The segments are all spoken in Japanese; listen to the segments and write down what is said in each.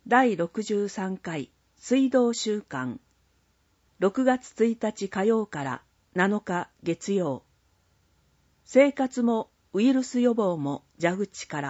第63回水道週間6月1日火曜から7日月曜。生活もウイルス予防も蛇口から。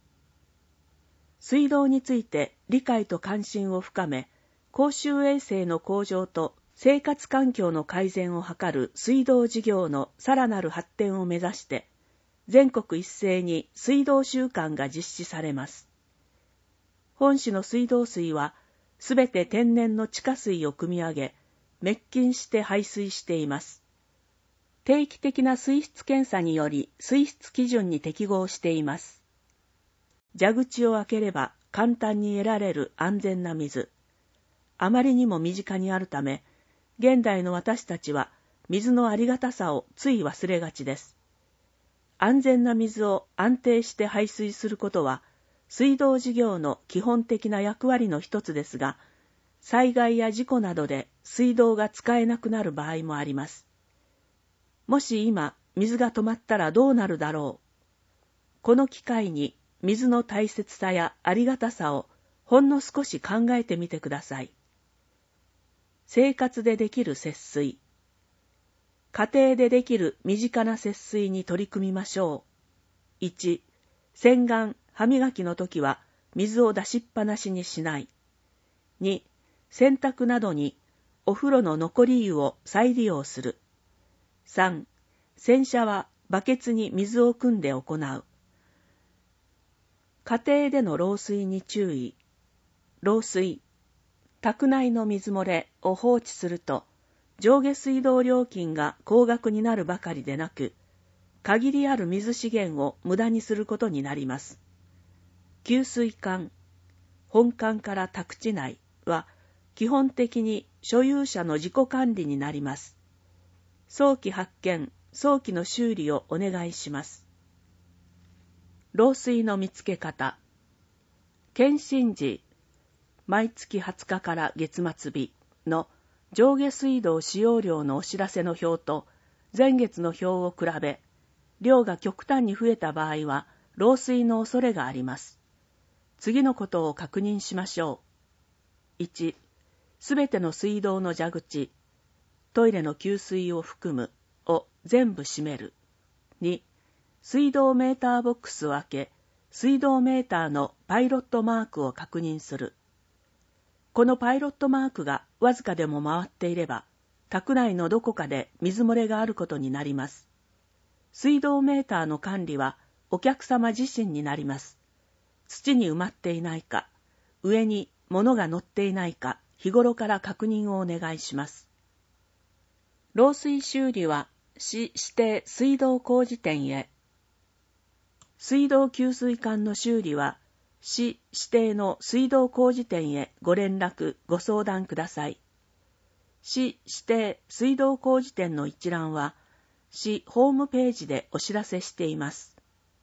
水道について理解と関心を深め、公衆衛生の向上と生活環境の改善を図る水道事業のさらなる発展を目指して、全国一斉に水道週間が実施されます。本市の水道水は、すべて天然の地下水を汲み上げ、滅菌して排水しています。定期的な水質検査により水質基準に適合しています。蛇口を開ければ簡単に得られる安全な水。あまりにも身近にあるため、現代の私たちは水のありがたさをつい忘れがちです。安全な水を安定して排水することは、水道事業の基本的な役割の一つですが、災害や事故などで水道が使えなくなる場合もあります。もし今、水が止まったらどうなるだろう。この機会に水の大切さやありがたさをほんの少し考えてみてください。生活でできる節水。家庭でできる身近な節水に取り組みましょう。1、洗顔、歯磨きの時は水を出しっぱなしにしない。2、洗濯などにお風呂の残り湯を再利用する。3、洗車はバケツに水を汲んで行う。家庭での漏水に注意。漏水、宅内の水漏れを放置すると、上下水道料金が高額になるばかりでなく、限りある水資源を無駄にすることになります。給水管、本管から宅地内は基本的に所有者の自己管理になります。早期発見、早期の修理をお願いします。漏水の見つけ方。検診時、毎月20日から月末日の上下水道使用量のお知らせの表と前月の表を比べ、量が極端に増えた場合は漏水の恐れがあります。次のことを確認しましょう。1、すべての水道の蛇口、トイレの給水を含むを全部閉める。2、水道メーターボックスを開け、水道メーターのパイロットマークを確認する。このパイロットマークがわずかでも回っていれば、宅内のどこかで水漏れがあることになります。水道メーターの管理はお客様自身になります。土に埋まっていないか、上に物が乗っていないか、日頃から確認をお願いします。漏水修理は市指定水道工事店へ。水道給水管の修理は市指定の水道工事店へご連絡、ご相談ください。市指定水道工事店の一覧は市ホームページでお知らせしています。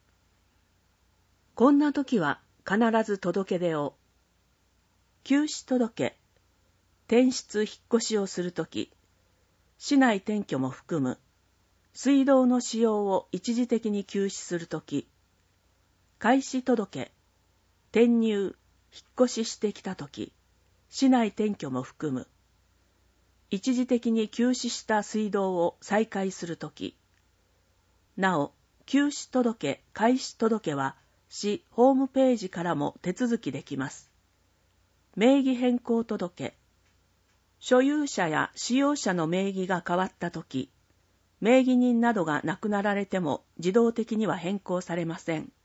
こんな時は必ず届け出を。休止届、転出引っ越しをするとき、市内転居も含む、水道の使用を一時的に休止するとき、開始届、転入、引っ越ししてきたとき、市内転居も含む、一時的に休止した水道を再開するとき、なお、休止届、開始届は、市ホームページからも手続きできます。名義変更届。所有者や使用者の名義が変わったとき、名義人などが亡くなられても自動的には変更されません。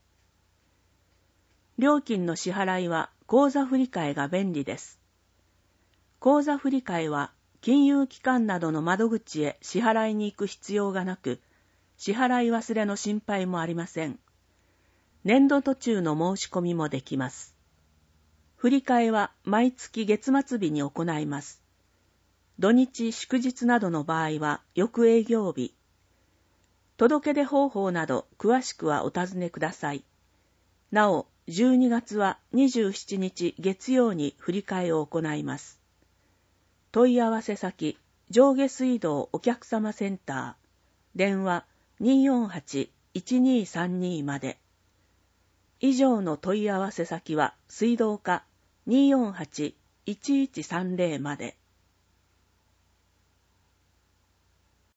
料金の支払いは口座振替が便利です。口座振替は金融機関などの窓口へ支払いに行く必要がなく、支払い忘れの心配もありません。年度途中の申し込みもできます。振り替えは毎月月末日に行います。土日祝日などの場合は翌営業日。届け出方法など詳しくはお尋ねください。なお、12月は27日月曜に振り替えを行います。問い合わせ先、上下水道お客様センター、電話 248-1232 まで。以上の問い合わせ先は水道課 248-1130まで。